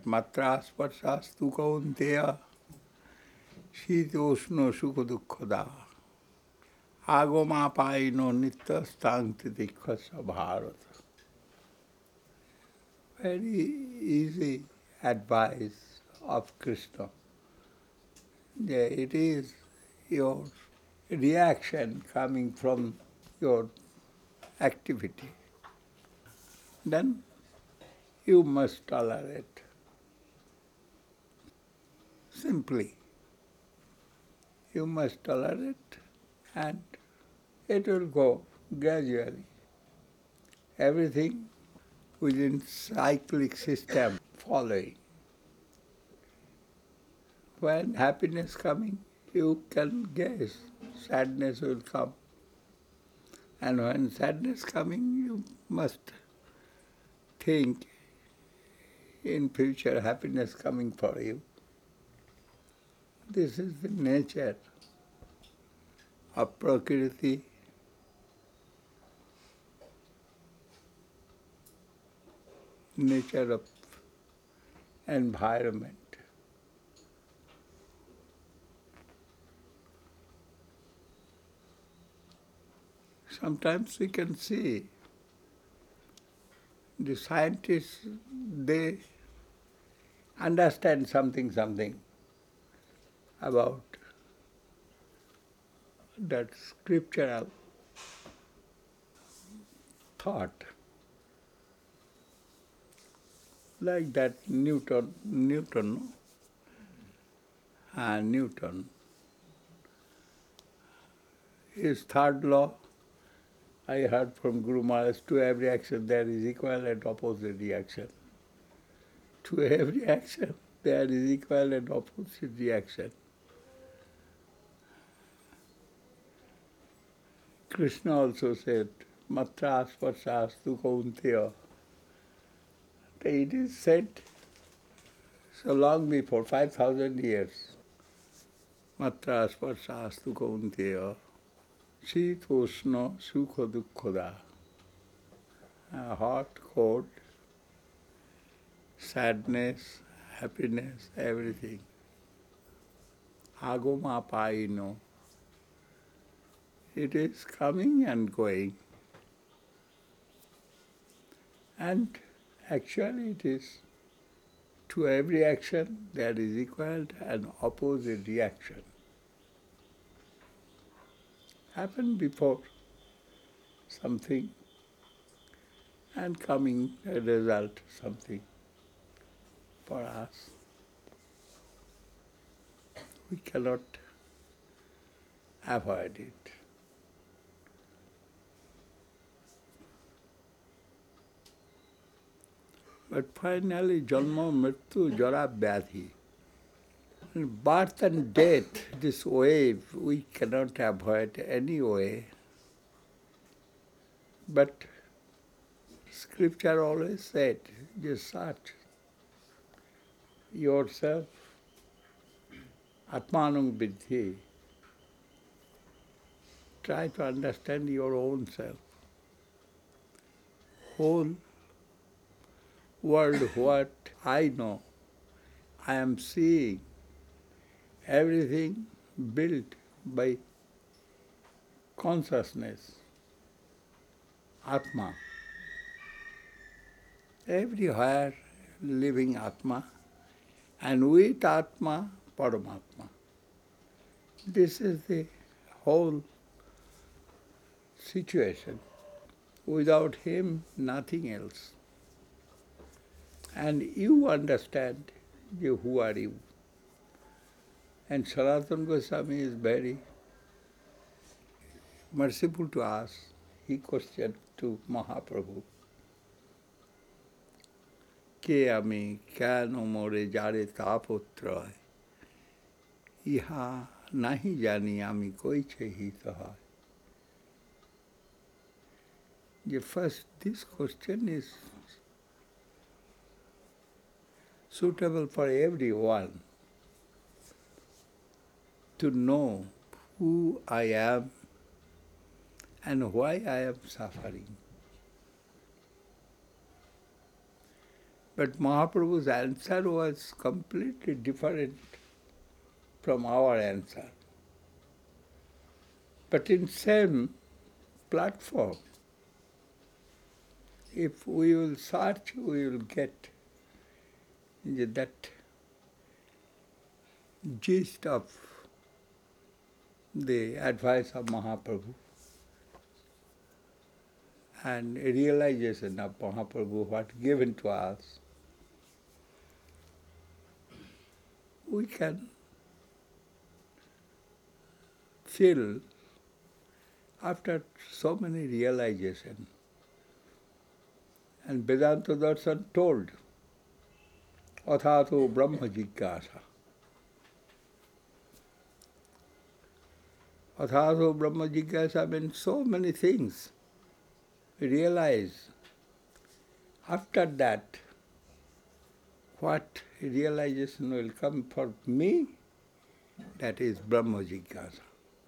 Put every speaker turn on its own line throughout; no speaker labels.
matra sparsastu kaunteya shitoshno sukha agoma paino nitya stangti dikhasa bharata. Very easy advice of Krishna. It is your reaction coming from your activity. Then you must tolerate. Simply, you must tolerate and it will go gradually. Everything within cyclic system following. When happiness coming, you can guess sadness will come. And when sadness coming, you must think in future happiness coming for you. This is the nature of Prakriti, nature of environment. Sometimes we can see the scientists, they understand something about that scriptural thought. Like that Newton, his third law, I heard from Guru Maharaj, to every action there is equal and opposite reaction. To every action there is equal and opposite reaction. Krishna also said, matra sparsastu kaunteya. It is said so long before, 5,000 years. Matra sparsastu kaunteya. Shitoshna sukha dukkha. Hot, cold, sadness, happiness, everything. Agoma paino. It is coming and going. And actually it is, to every action there is equal and opposite reaction. Happened before something and coming a result something for us. We cannot avoid it. But finally, janma, mrityu, jara, vyadhi. Birth and death, this wave, we cannot avoid any way. But Scripture always said, just search yourself, atmanam vidhi. Try to understand your own self. Whole world, what I know, I am seeing everything built by consciousness, Atma. Everywhere living Atma, and with Atma, Paramatma. This is the whole situation. Without him, nothing else. And you understand who are you. And Sanatana Goswami is very merciful to us. He questioned to Mahaprabhu, Ke ami kyano more jare tapotra iha nahi jani ami koi chehi taha. First, this question is suitable for everyone to know who I am and why I am suffering. But Mahaprabhu's answer was completely different from our answer. But in same platform, if we will search, we will get that gist of the advice of Mahaprabhu and realization of Mahaprabhu, what given to us. We can feel after so many realization. And Vedanta Darshan told, Athato Brahma Jigyasa. Athato Brahma Jigyasa means so many things. We realize after that what realization will come for me, that is Brahma Jigyasa.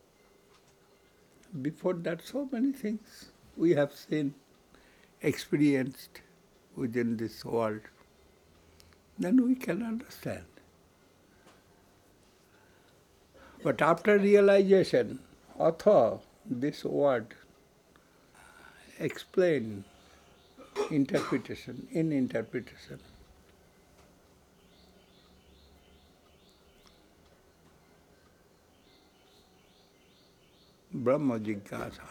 Before that, so many things we have seen, experienced within this world. Then we can understand. But after realization, author, this word, explain interpretation, in interpretation. Brahma Jigyasa.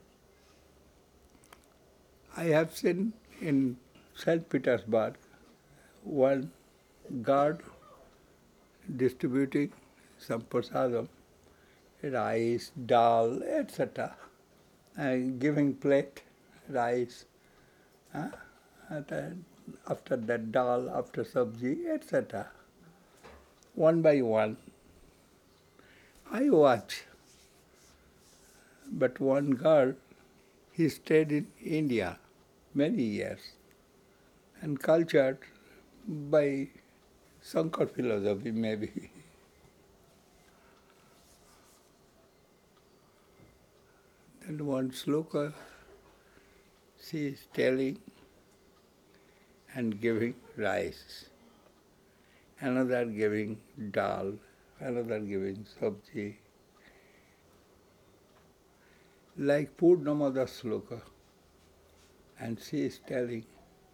I have seen in St. Petersburg one guard distributing some prasadam, rice, dal, etc. And giving plate, rice, and then after that dal, after sabji, etc. One by one. I watch. But one girl, he stayed in India many years and cultured by Sankar philosophy maybe. Then one sloka, she is telling and giving rice, another giving dal, another giving sabji. Like Purnamada sloka. And she is telling,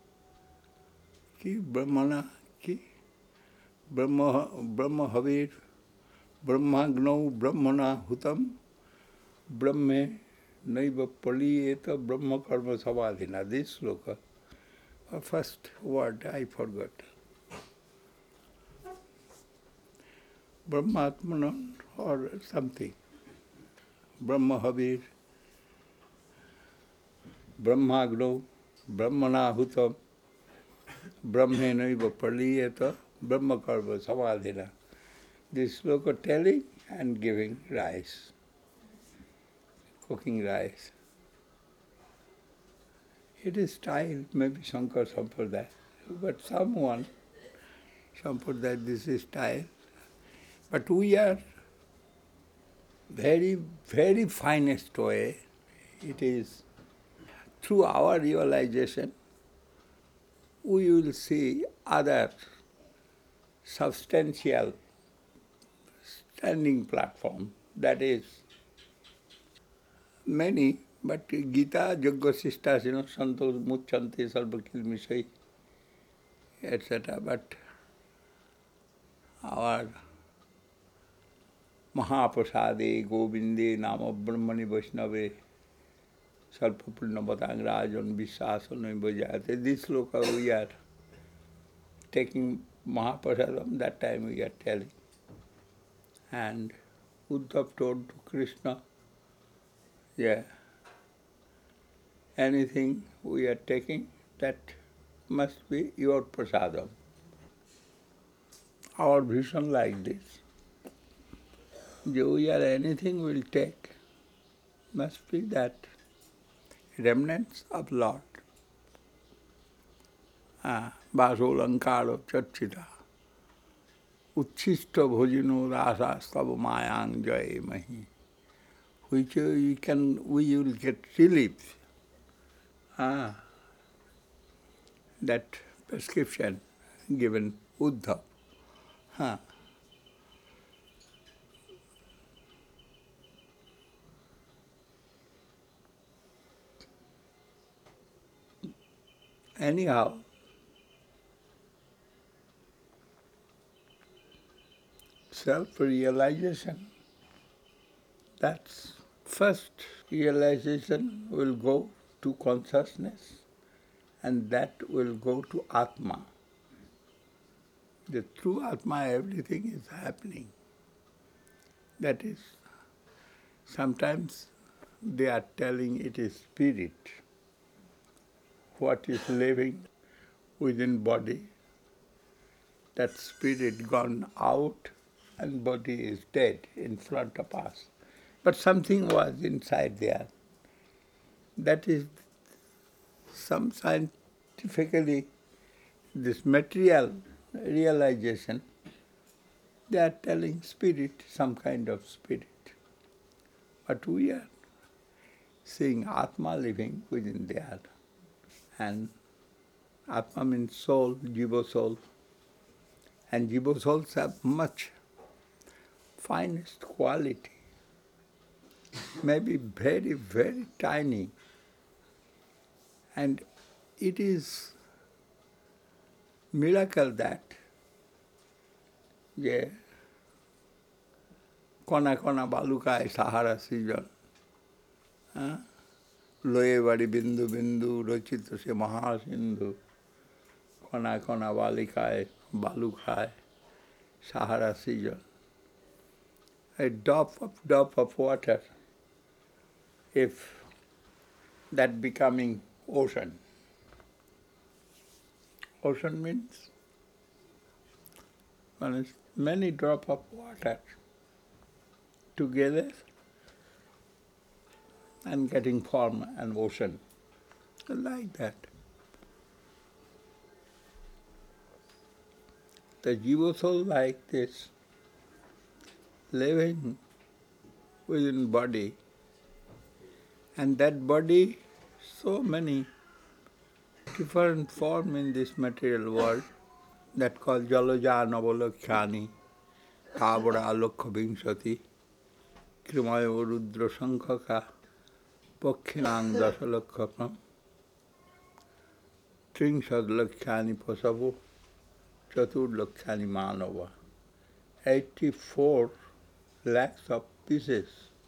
ki Brahmana, ki Brahma Havir, Brahmagno Brahmana Hutam, Brahme Naiva Paliyeta Brahma Karma Savadhina. This sloka, first word I forgot. Brahmatmanan or something. Brahma Havir, Brahmagno Brahmana Hutam, Brahme Naiva Paliyeta Brahma Karma Savadhina. This sloka telling and giving rice, cooking rice. It is style, maybe Shankar Sampradaya, but someone, Sampradaya, this is style. But we are very, very finest way. It is through our realization, we will see other substantial standing platform. That is many, but Gita, Yajna Sistas, Santos Muchanti, Sarvakil Misai, etc. But our Mahaprasade, Govinde, Nama Brahmani Vaishnave, Sarvapurna Batang Rajan, Vishasanai Bhajate. This sloka we are taking Mahaprasadam, that time we are telling. And Uddhav told to Krishna, yeah, anything we are taking, that must be your prasadam. Our vision like this. We are anything we'll take, must be that remnants of Lord. Vasolankaro Chachita. Uchishta bhojino rasa stav mayang jay mahi. Which we will get relief. That prescription given Uddhav. Huh. Anyhow, self-realization, that's first realization will go to consciousness and that will go to Atma. The true Atma, everything is happening. That is, sometimes they are telling it is spirit, what is living within body, that spirit gone out and body is dead in front of us. But something was inside there. That is some scientifically, this material realization, they are telling spirit, some kind of spirit. But we are seeing Atma living within there. And Atma means soul, Jiva soul. And Jiva souls have much finest quality, maybe very, very tiny. And it is miracle that যে কণা কণা বালুকায় সাহারা সৃজন, লয়ে বাড়ি বিন্দু বিন্দু রচিত সে মহাসিন্ধু, কণা কণা বালিকায় বালুকায় সাহারা সৃজন. A drop of water, if that becoming ocean. Ocean means many drop of water together and getting form an ocean. Like that. The Jiva soul like this, living within body, and that body, so many different form in this material world, that called Jalaja Navalakhyani, Tavara Alokha Vimshati, Krimaya Rudra Sankhaka, Pokhinang Dasalakkhapam, Trinshad Lakhyani Pasavu, Chatur Lakhyani Manava. 84 lakhs of pieces,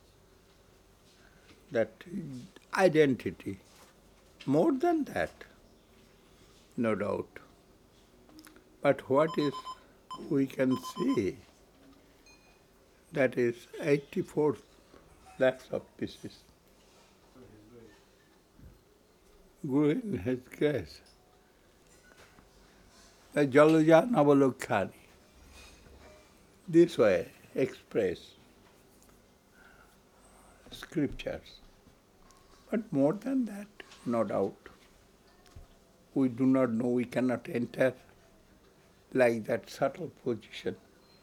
that identity. More than that, no doubt. But what is we can see, that is 84 lakhs of pieces. Guru in his grace. The Jalaja Navalokhyani. This way express scriptures. But more than that, no doubt. We do not know, we cannot enter like that subtle position.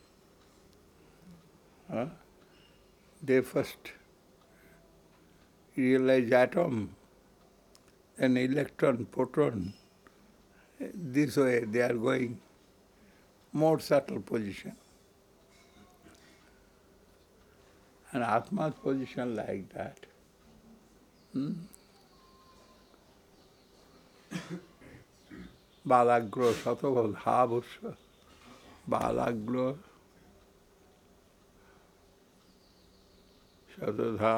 They first realize atom, then electron, proton. This way they are going more subtle position. And Atma's position like that. Balagro Satovadhavusha, Balagro Satadha,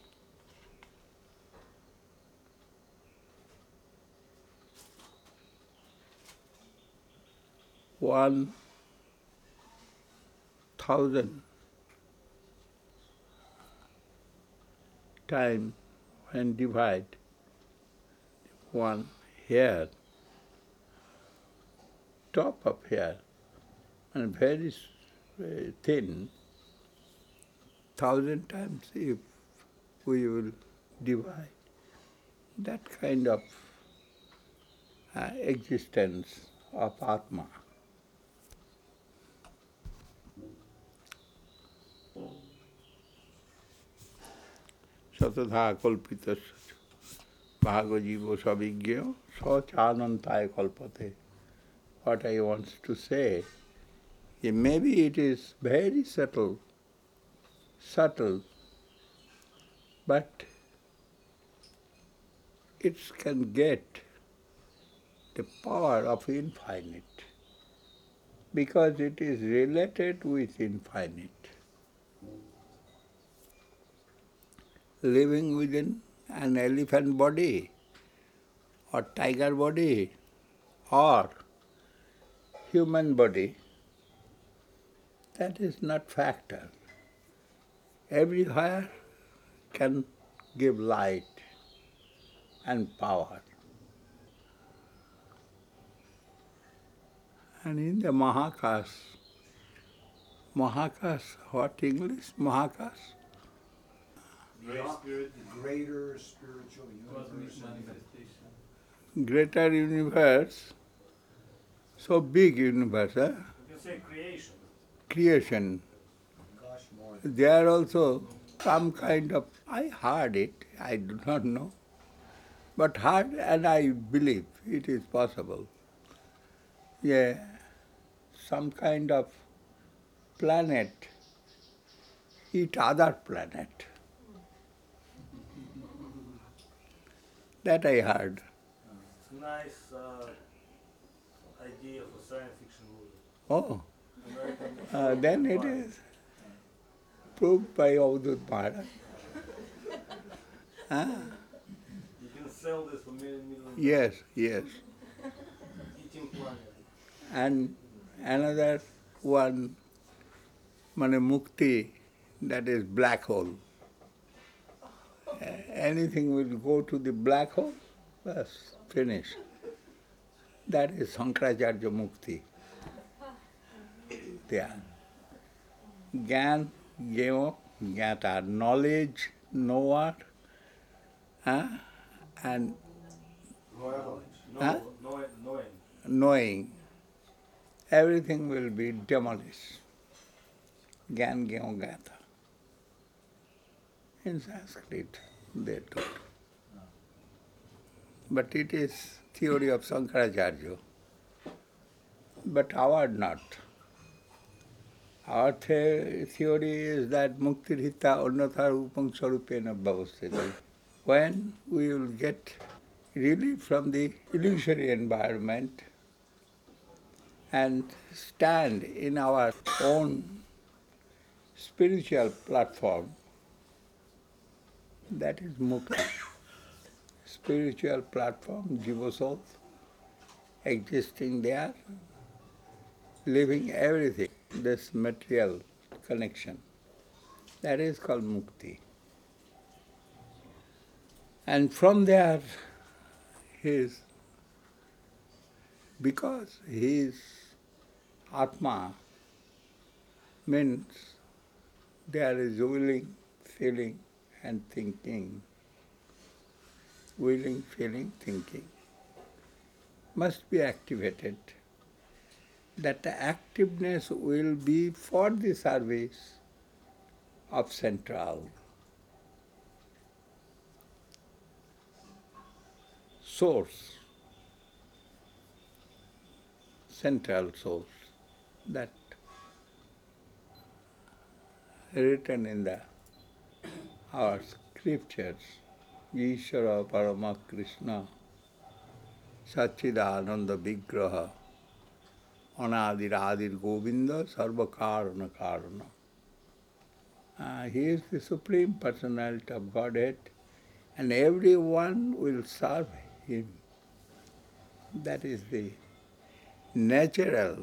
1,000 time when divide one hair, top of hair, and very thin, 1,000 times if we will divide, that kind of existence of Atma. Satadha kalpitasya bhagajivo savigyo sachanantaye kalpate what I want to say. Maybe it is very subtle, but it can get the power of infinite because it is related with infinite. Living within an elephant body or tiger body or human body, that is not factor. Everywhere can give light and power. And in the Mahakas, what English? Mahakas?
Greater spiritual universe.
Greater universe, so big universe,
You can say creation.
creation.
Gosh, more.
There also some kind of, I heard it, I do not know, but heard and I believe it is possible. Yeah, some kind of planet eat other planet. That I heard.
It's a nice idea for science fiction movie.
Oh,
American
then it is proved by Avadut Maharaj.
You can sell this for millions.
Yes.
Eating planet.
And another one, mane mukti, that is black hole. Anything will go to the black hole, bas, finish. That is Sankaracharya mukti. There. Gyan, Gyo, Gyata, knowledge, knower, and Huh? knowing. Everything will be demolished. Gyan, Gyo, Gyata. In Sanskrit, they taught. But it is theory of Sankaracharya. But our not. Our theory is that muktirhita annatha rupam sarupena bhavasthita. When we will get relief from the illusory environment and stand in our own spiritual platform, that is mukti. Spiritual platform, jiva soul, existing there, living everything, this material connection. That is called mukti. And from there, because his Atma means there is willing, feeling and thinking. Willing, feeling, thinking must be activated. That activeness will be for the service of central source, central source, that written in our scriptures, Ishvara Parama Krishna, Satchidananda Vigraha, Anadir Adir Govinda, Sarva Karana Karana. He is the Supreme Personality of Godhead, and everyone will serve him. That is the natural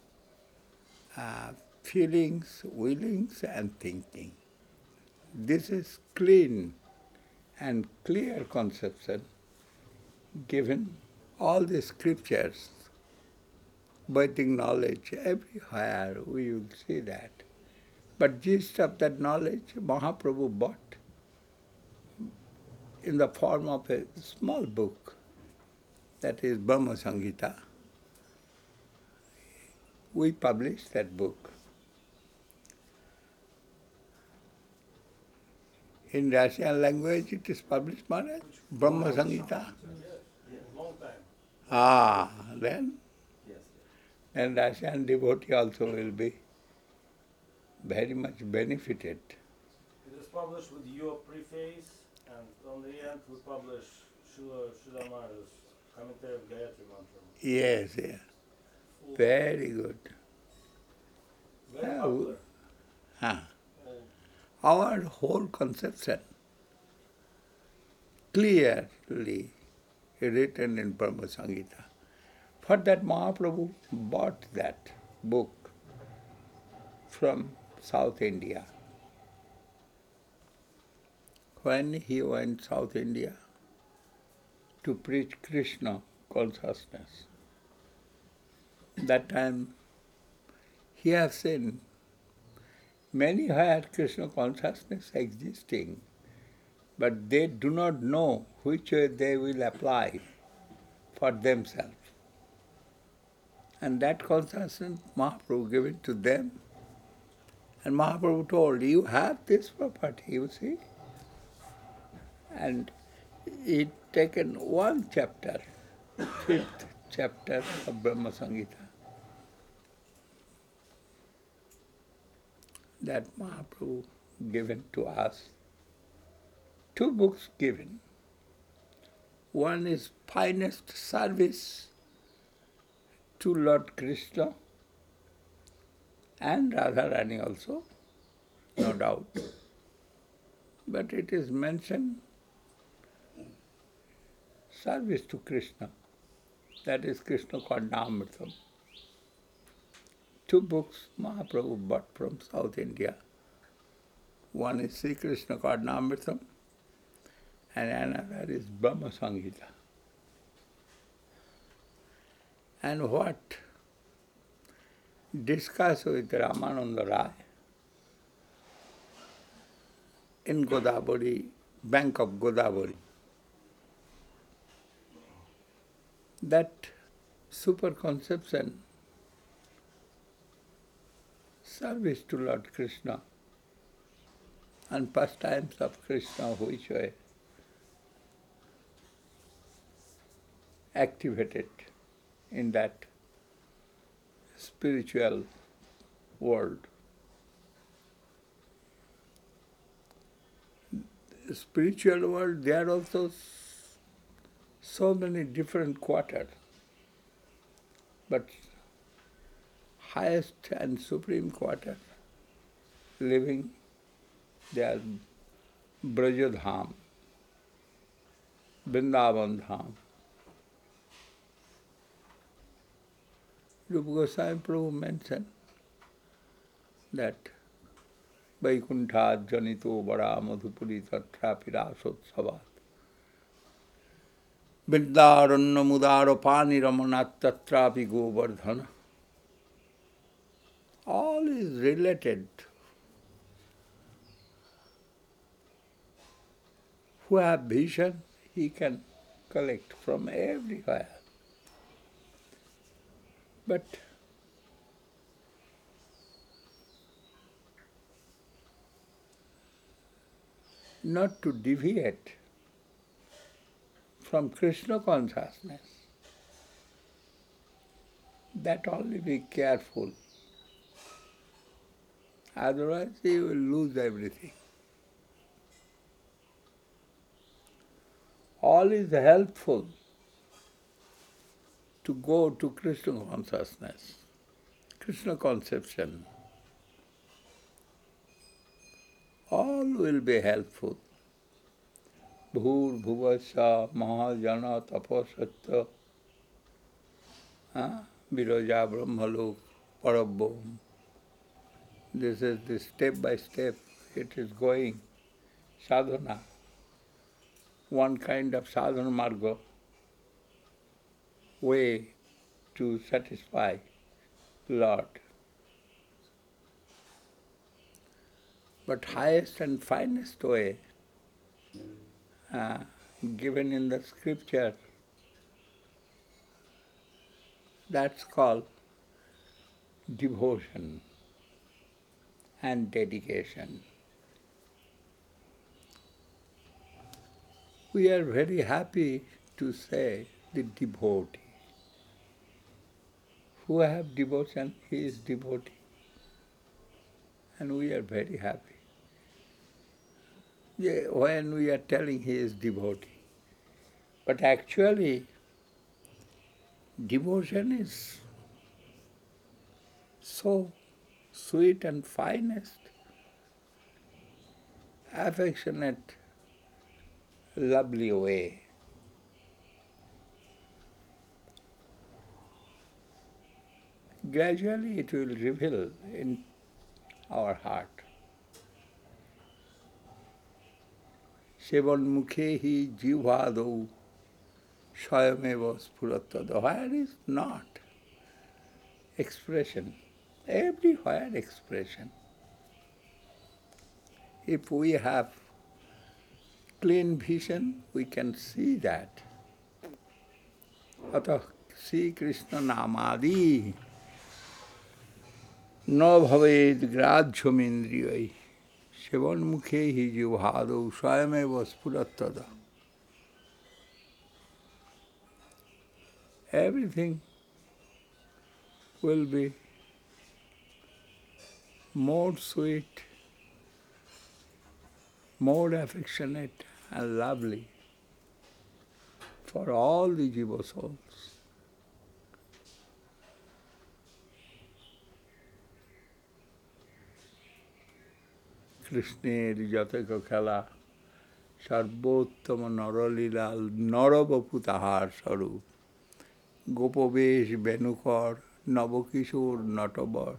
feelings, willings and thinking. This is clean and clear conception given all the scriptures, Vedic knowledge, everywhere we will see that. But gist of that knowledge Mahaprabhu brought in the form of a small book, that is Brahma Samhita. We published that book. In Russian language it is published, Maharaj? Brahma Samhita?
Yes, long time.
Then?
Yes.
then Russian devotee also will be very much benefited.
It is published with your preface, and on the end we publish Srila Maharaj's commentary of Gayatri Mantra.
Yes, yes.
Full,
Very good.
very
Yeah,
popular.
Huh.
Old.
Our whole conception clearly written in Brahma Samhita. For that Mahaprabhu bought that book from South India. When he went South India to preach Krishna consciousness, that time he has seen many higher Krishna consciousness existing, but they do not know which way they will apply for themselves. And that consciousness Mahaprabhu gave it to them. And Mahaprabhu told, you have this property, you see. And he taken one chapter, 5th chapter of Brahma Samhita, that Mahaprabhu given to us. 2 books given. One is finest service to Lord Krishna and Radharani also, no doubt. But it is mentioned service to Krishna. That is Krishna Karnamritam. 2 books Mahaprabhu bought from South India. One is Sri Krishna Karnamritam and another is Brahma Samhita. And what discussed with Ramananda Rai in Godavari, bank of Godavari, that superconception, service to Lord Krishna and pastimes of Krishna, which way activated in that spiritual world. The spiritual world, there are also so many different quarters, but highest and supreme quarter living, they are Brajadham, Vrindavan Dham. Rupa Goswami Prabhu mentioned that Vaikuntha Janito Vara Madhupuri Tatrapi Rasotsava Vrindaranya Mudaro Pani Ramanat Tatrapi Govardhana. All is related. Who have vision, he can collect from everywhere. But not to deviate from Krishna consciousness. That only be careful. Otherwise you will lose everything. All is helpful to go to Krishna consciousness, Krishna conception. All will be helpful. Bhur bhuvasya mahajana taposatya viraja brahmalok parabhom. This is the step by step it is going. Sadhana. One kind of sadhana marga, way to satisfy Lord. But highest and finest way given in the scripture, that's called devotion and dedication. We are very happy to say the devotee who have devotion, he is devotee. And we are very happy. Yeah, when we are telling he is devotee. But actually, devotion is so sweet and finest, affectionate, lovely way. Gradually it will reveal in our heart. Sevan hi jivhadau swayameva spurattad. Where is not expression? Everywhere expression. If we have clean vision, we can see that. Atah Sri Krishna namadi no bhaved grajyamindriyai sevan hi jivhadau swayameva spurattad. Everything will be more sweet, more affectionate and lovely for all the jiva souls. কৃষ্ণের যতক খেলা সর্বোত্তম নরলীলাল নরবপু তাহার স্বরূপ গোপবেশ বেণুকর নবকিশোর নটবর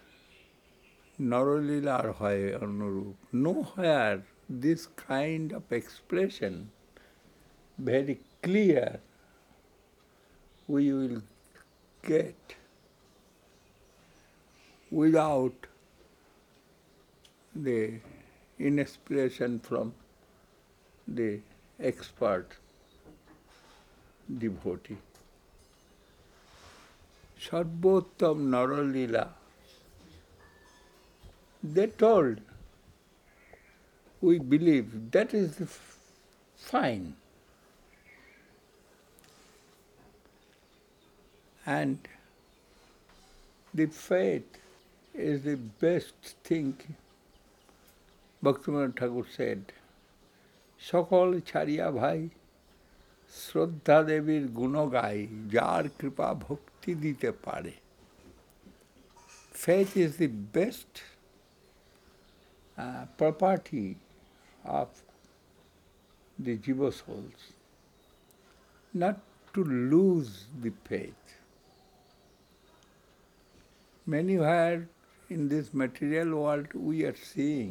নরলীলার হয় অনুরূপ. Nowhere this kind of expression very clear we will get without the inspiration from the expert devotee. Sarvottam Naralila, they told, we believe that is fine. And the faith is the best thing. Bhaktivinoda Thakur said, সকল ছাড়িয়া ভাই শ্রদ্ধা দেবীর গুণ গাই যার কৃপা ভক্তি দিতে পারে. Faith is the best property of the jiva souls, not to lose the faith. Anywhere in this material world we are seeing,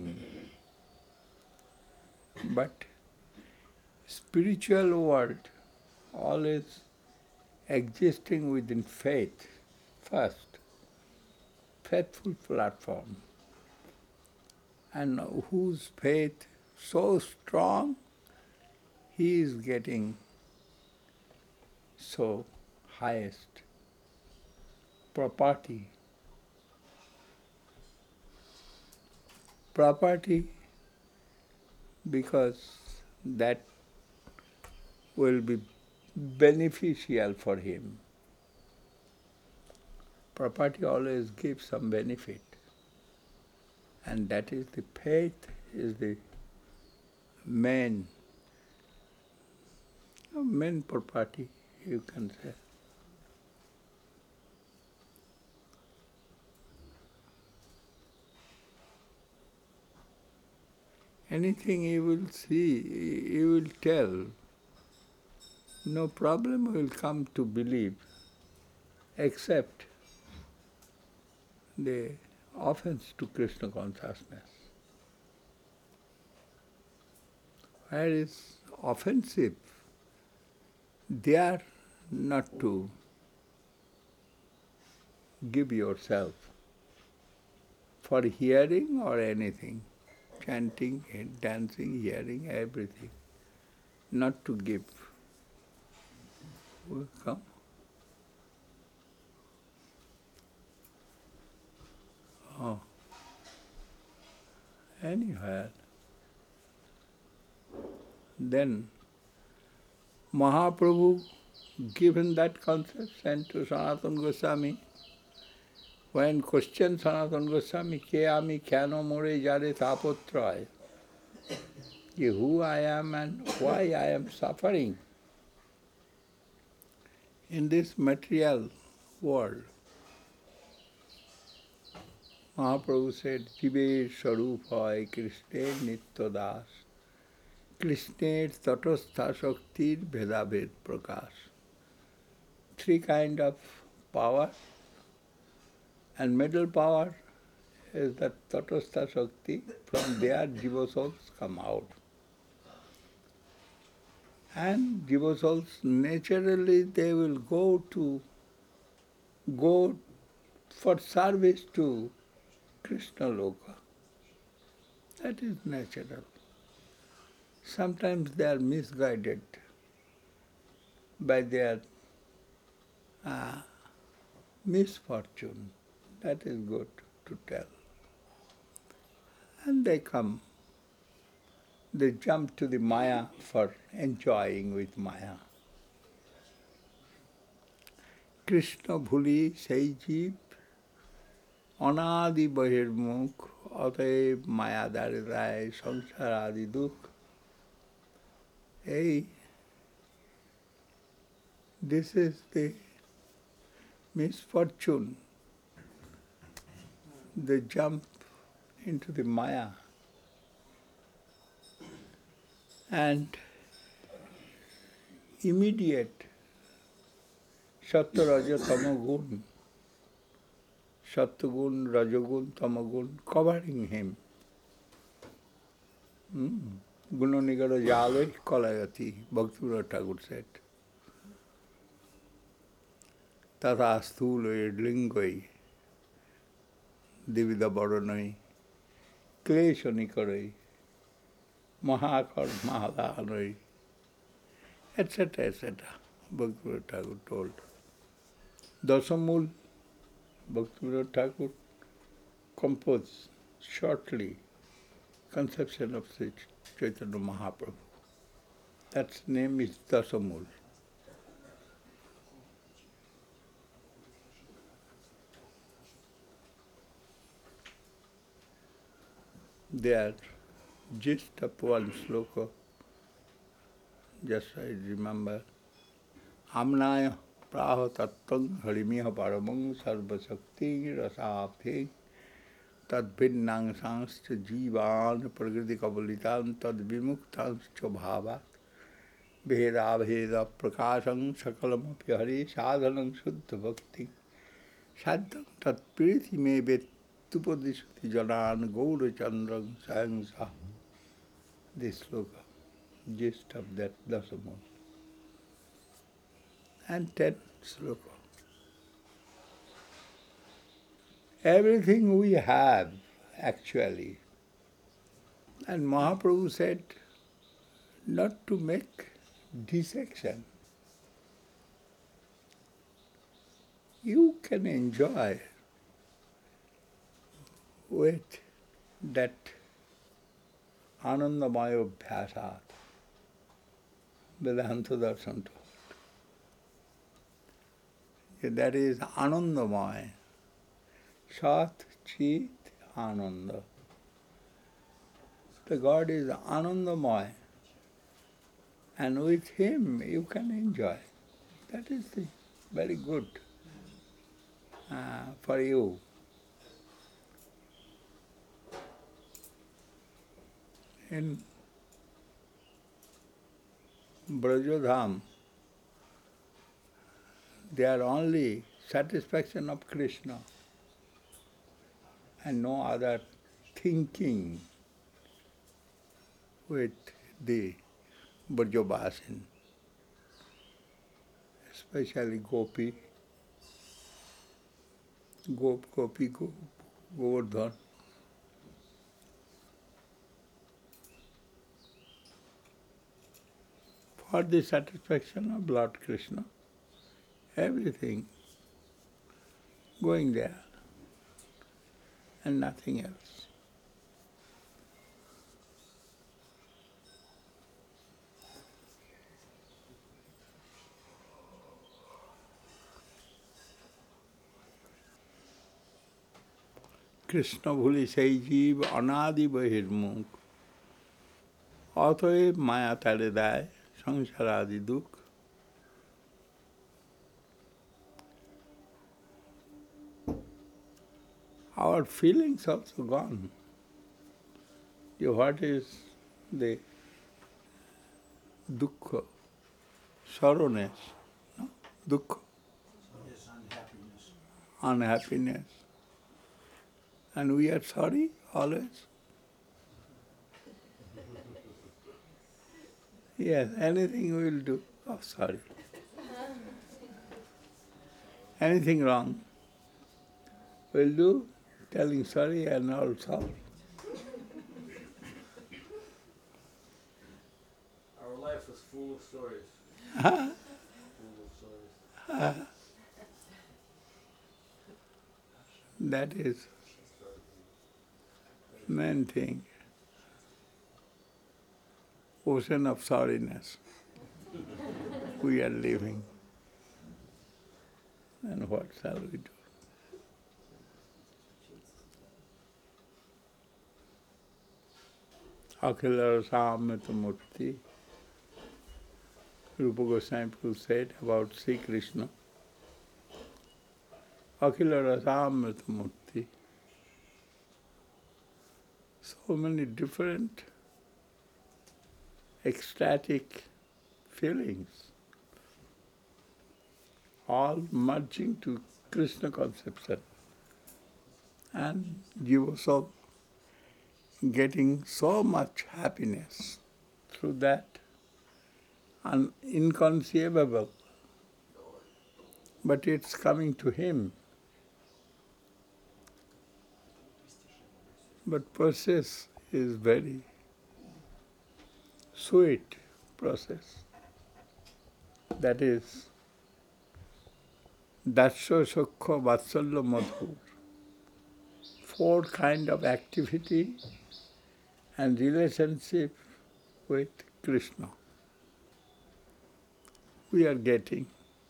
but spiritual world always existing within faith first, faithful platform, and whose faith so strong, he is getting so highest property because that will be beneficial for him. Property always gives some benefit, and that is the faith is the main property, you can say. Anything you will see, you will tell, no problem will come to believe, except the offense to Krishna consciousness. Where is offensive, there not to give yourself for hearing or anything. Chanting, dancing, hearing, everything. Not to give. Will come. Oh. Anywhere. Then Mahaprabhu given that conception to Sanatana Goswami, when questioned Sanatana Goswami, Ke ami kyano more jare tapotroy, who I am and why I am suffering in this material world. Mahaprabhu said, Jiver Sarup hoy Krishner Nitya Das, Krishner Tatastha Shaktir Bhedabhed Prakash. Three kind of power, and middle power is that Tatastha Shakti. From there Jiva souls come out. And Jiva souls, naturally they will go for service to Krishna Loka. That is natural. Sometimes they are misguided by their misfortune. That is good to tell. And they come. They jump to the Maya for enjoying with Maya. Krishna bhuli sei jeev, anadi bahirmukh, অতএব মায়া দারিদ্রায় সংসার আদি দুঃখ. This is the misfortune. They jump into the Maya. And immediate Sattva, Raja, Tamagun, Sattvagun, Rajagun, Tamagun, covering him. Gunanigara Jale Kalayati, Bhaktivinoda Thakur said. Tata Sthulo Lingoi, Divida Baranoi, Kleshanikaroi, Mahakar Mahadahanoi, etc., etc. Bhaktivinoda Thakur told. Dasamul, Bhaktivinoda Thakur composed shortly conception of Sri Chaitanya Mahaprabhu. That name is Dasamul. There, gist of one sloka, just I remember, Amnaya praha tattvang harimiha paramang sarva shakti rasabhi tad bhinnang sangscha jivan prakriti kabalitan tad vimuktanscha bhavat veda veda prakashang sakalam apyahari sadhanang suddha bhakti saddham tat priti me vetupadishati janan gaura chandrang sayangsa. This sloka, gist of that Dasamul. And 10th sloka. Everything we have, actually. And Mahaprabhu said not to make dissection. You can enjoy with that Anandamaya Bhyasat, Vedanta Darshan told. That is Anandamaya, Sat Chit Ananda. The God is Anandamaya, and with Him you can enjoy. That is very good for you. In Brajodham, they are only satisfaction of Krishna and no other thinking with the Brajavasin, especially Gopi, Govardhan. For the satisfaction of Lord Krishna, everything going there and nothing else. Krishna ভুলি সেই জীব অনাদি বহির্মুখ, অতএব মায়া তারে দেয় সংসার আদি দুঃখ। Our feelings also gone. What is the dukkha? Sorrowness, no? Dukkha,
Yes, unhappiness.
unhappiness. And we are sorry always. Yes, anything we will do. Oh, sorry. Anything wrong, we'll do, telling sorry and all solved.
Our life is full of stories. Full of stories.
That is main thing. Ocean of sorriness we are living. And what shall we do? Akhila Rasamrita Murti, Rupa Goswami Prabhu said about Sri Krishna. Akhila Rasamrita Murti. So many different ecstatic feelings, all merging to Krishna conception. And Jiva Soul getting so much happiness through that, inconceivable. But it's coming to him. But process is very sweet process. That is Darsha Sukha Vatsalya Madhur. 4 kind of activity and relationship with Krishna we are getting.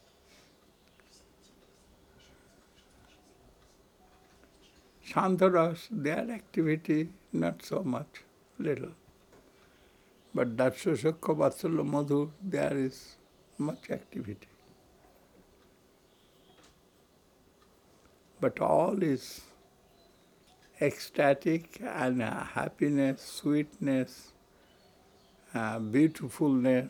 Shantaras, their activity not so much, little. But Darsha Sukha Vatsalya Madhur, there is much activity. But all is ecstatic and happiness, sweetness, beautifulness,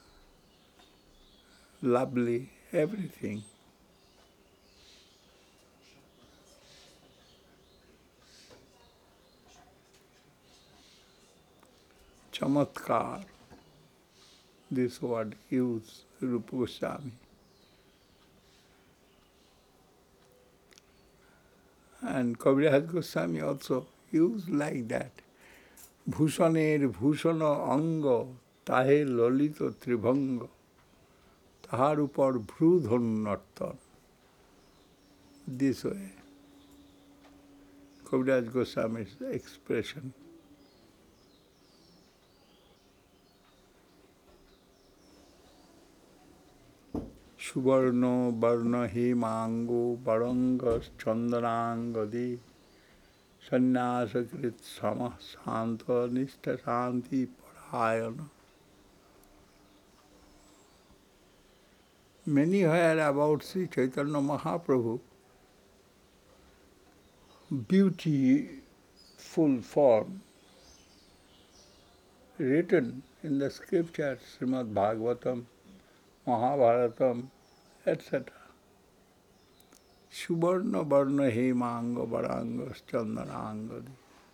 lovely, everything. Chamatkar, this word used Rupa Goswami. And Kaviraj Goswami also used like that. Bhushaner bhushana anga, tahe lalita tribhanga, tahar upar bhrudhannartan. This way, Kaviraj Goswami's expression. Suvarno varna himango varangas chandanangadi sannyasakrit samah santa nishta shanti parayana. Many heard about Sri Chaitanya Mahaprabhu, beautiful form, written in the scriptures, Srimad Bhagavatam, Mahabharatam, etc. Suvarna varna hemanga varangas chandanangadi.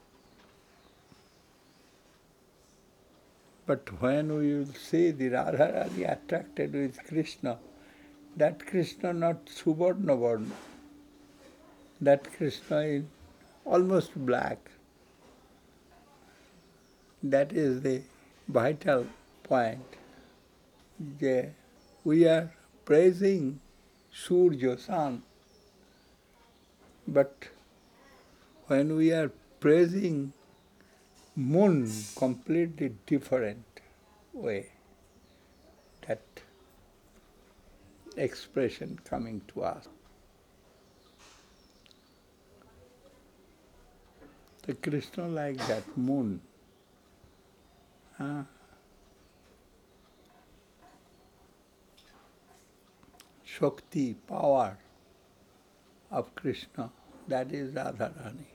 But when we will see the Radharani attracted with Krishna, that Krishna not Suvarna varna, that Krishna is almost black. That is the vital point. We are praising Surya, sun, but when we are praising moon, completely different way, that expression coming to us. The Krishna like that moon. Huh? Shakti, power of Krishna, that is Radharani.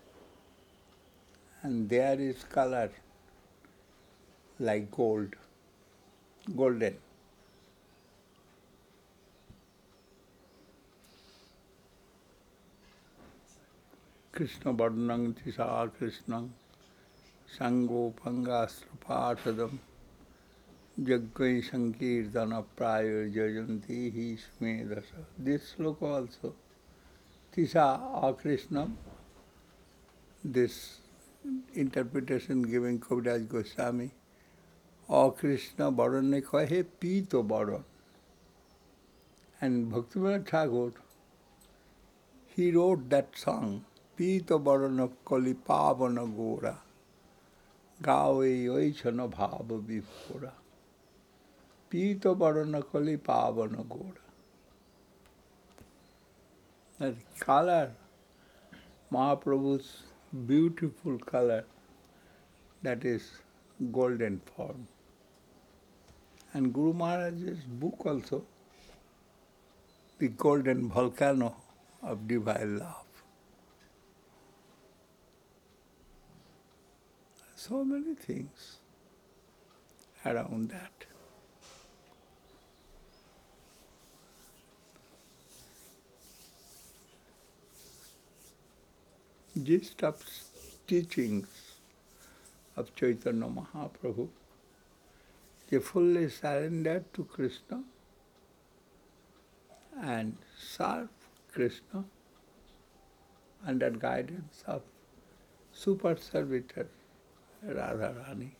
And there is color like gold, golden. Krishna Varnang Tisa Krishnang Sango Pangastra Jaggai Sankirtana Prayo Jayanti Hisme Dasa. This sloka also. Tisa Akrishnam, this interpretation given Kaviraj Goswami. Krishna Baran ne kahe Pito Baran. And Bhaktivinoda Thakur, he wrote that song, Pito Baran Kali Pavana Gora, Gawe Yoichana Bhava Vibhora. Pito Baran Kali Pavana Gora. That color, Mahaprabhu's beautiful color, that is golden form. And Guru Maharaj's book also, the golden volcano of divine love. So many things around that. Gist of teachings of Chaitanya Mahaprabhu, they fully surrendered to Krishna and serve Krishna under guidance of super servitor Radharani.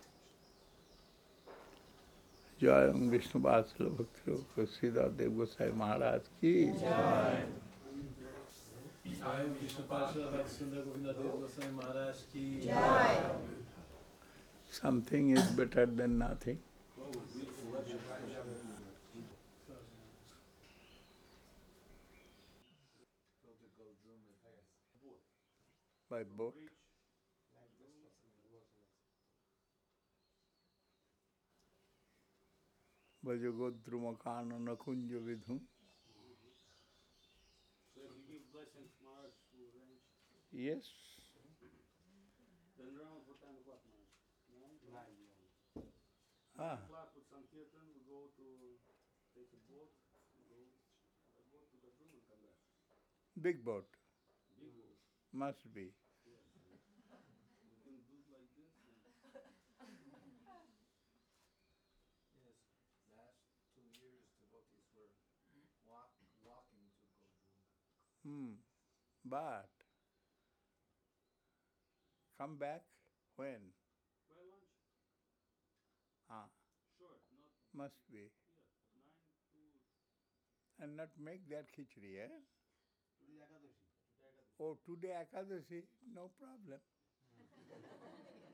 Jai Om Vishnu Vasala Bhakti Sridhar Dev Gosai Maharaj ki Jai.
Jai Vishnu Pasha Bhaktisiddhanta Govinda Dev Goswami Maharaj ki
Jai.
Something is better than nothing. By boat. Vajagodrumakana Kunja Vidhum.
So if you give blessings, Maharaj, to range,
Yes.
then round for 10 o'clock, Maharaj. 9
Ah,
o'clock with Sankirtan, we go to take a boat, we go by boat to Gadrum and come back.
big boat.
Big boat.
Must be.
We can do it like this.
Yes, last 2 years devotees were walking to Godruma.
But come back when?
By lunch?
Ah,
Sure, not
must be.
9 to...
And not make that khichdi, eh?
Today Ekadashi.
Oh, today Ekadashi, no problem.